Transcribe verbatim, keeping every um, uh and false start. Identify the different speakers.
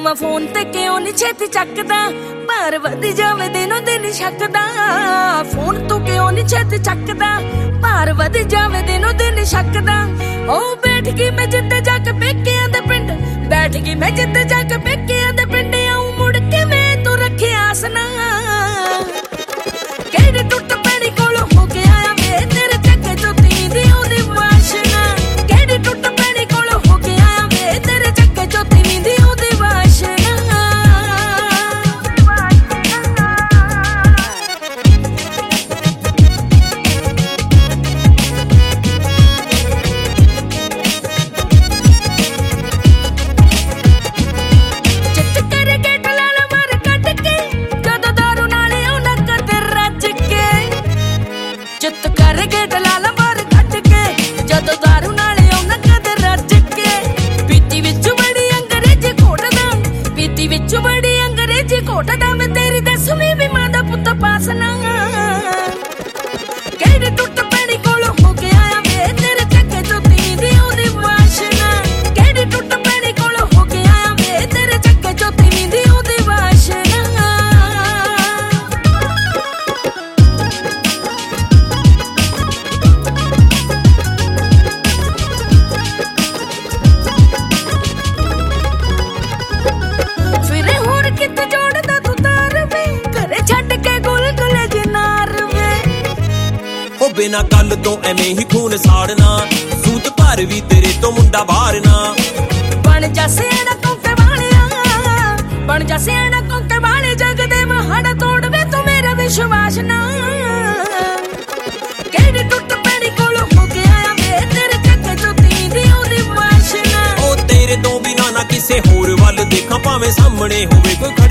Speaker 1: ਵਾ ਫੋਨ ਤੇ ਕਿਉਂ ਨੀ ਛੇਤੀ ਚੱਕਦਾ, ਭਾਰ ਵਧ ਜਾਵੇ ਦਿਨੋਂ ਦਿਨ ਸ਼ੱਕਦਾ। ਫੋਨ ਤੂੰ ਕਿਉਂ ਨੀ ਛੇਤੀ ਚੱਕਦਾ, ਭਾਰ ਵਧ ਜਾਵੇ ਦਿਨੋਂ ਦਿਨ ਸ਼ੱਕਦਾ। ਉਹ ਬੈਠ ਗਈ ਮੈਂ ਜਿੱਦੇ ਜਾ ਕੇ ਪੇਕਿਆਂ ਦੇ ਪਿੰਡ, ਬੈਠ ਗਈ ਮੈਂ ਜਿੱਦੇ ਜਾ ਕੇ ਪੇਕਿਆਂ ਦੇ ਪਿੰਡ। ਆਉਂ ਮੁੜ ਕੇ ਮੈਂ ਤੂੰ ਰੱਖਿਆ ਆਸ ਨਾ, ਕਿਹੜੀ ਟੁੱਟ ਪੈਣੀ ਕੋਲੋਂ ਹੋ ਕੇ ਆਇਆ ਵੇ ਤੇਰੇ ਚੱਕੇ ਚੋਂ ਤੀਂਦੀ ਉਹਦੀ ਵਾਸ਼ਨਾ। ਕਿਹੜੀ ਟੁੱਟ ਪੈਣੀ ਕੋਲੋਂ ਹੋ ਕੇ ਆਇਆ ਵੇ ਤੇਰੇ ਚੱਕੇ ਚੋਂ ਤੀਂਦੀ ਉਹਦੀ ਵਾਸ਼ਨਾ। ਚਿੱਤ ਕਰ ਗੇਟ ਲਾਲ ਮਾਰ ਕੱਟ ਕੇ, ਜਦੋਂ ਦਾਰੂ ਨਾਲੇ ਆਉਣਾ ਕਦੇ ਰੱਜ ਕੇ। ਪੀਤੀ ਵਿੱਚ ਬੜੀ ਅੰਗਰੇਜ਼ੀ ਘੋਟਦਾ, ਪੀਤੀ ਵਿੱਚ ਬੜੀ ਅੰਗਰੇਜ਼ੀ ਘੋਟਦਾ। ਮੈਂ ਤੇਰੀ ਦਸਵੀਂ ਵੀ ਮਾਂ ਦਾ ਪੁੱਤ ਪਾਸ ਨਾ, ਕਿਹੜੀ ਟੁੱਟ ਪੈਣੀ ਕੋਲੋਂ ਹੋ ਕੇ ਆਇਆ ਵੇ ਤੇਰੇ ਚੱਕੇ ਚੋਂ ਤੀਂਦੀ ਉਹਦੀ ਵਾਸ਼ਨਾ। ਕਿਹੜੀ ਟੁੱਟ ਪੈਣੀ ਕੋਲੋਂ ਹੋ ਕੇ ਆਇਆ ਵੇ ਤੇਰੇ ਚੱਕੇ ਚੋਂ ਤੀਂਦੀ ਉਹਦੀ ਵਾਸ਼ਨਾ।
Speaker 2: ਬਿਨਾ ਕੱਲ ਤੋਂ ਐਵੇਂ ਹੀ ਖੂਨ ਸਾੜਨਾ, ਸੂਤ ਭਰ ਵੀ ਤੇਰੇ ਤੋਂ ਮੁੰਡਾ ਬਾਹਰ ਨਾ।
Speaker 1: ਬਣ ਜਾ ਸਿਆਣਾ ਕੋਕੇ ਵਾਲਿਆ, ਬਣ ਜਾ ਸਿਆਣਾ ਕੋਕੇ ਵਾਲੇ। ਜਗ ਦੇ ਮਹਾੜਾ ਤੋੜਵੇ ਤੂੰ ਮੇਰਾ ਵਿਸ਼ਵਾਸ ਨਾ, ਕਿਹੜੀ ਟੁੱਟ ਪੈਣੀ ਕੋਲੋਂ ਹੋ ਕੇ ਆਇਆ ਵੇ ਤੇਰੇ ਚੱਕੇ ਚੋਂ ਤੀਂਦੀ ਉਹਦੀ ਵਾਸ਼ਨਾ।
Speaker 2: ਉਹ ਤੇਰੇ ਤੋਂ ਬਿਨਾ ਨਾ ਕਿਸੇ ਹੋਰ ਵੱਲ ਦੇਖਾਂ, ਭਾਵੇਂ ਸਾਹਮਣੇ ਹੋਵੇ ਕੋਈ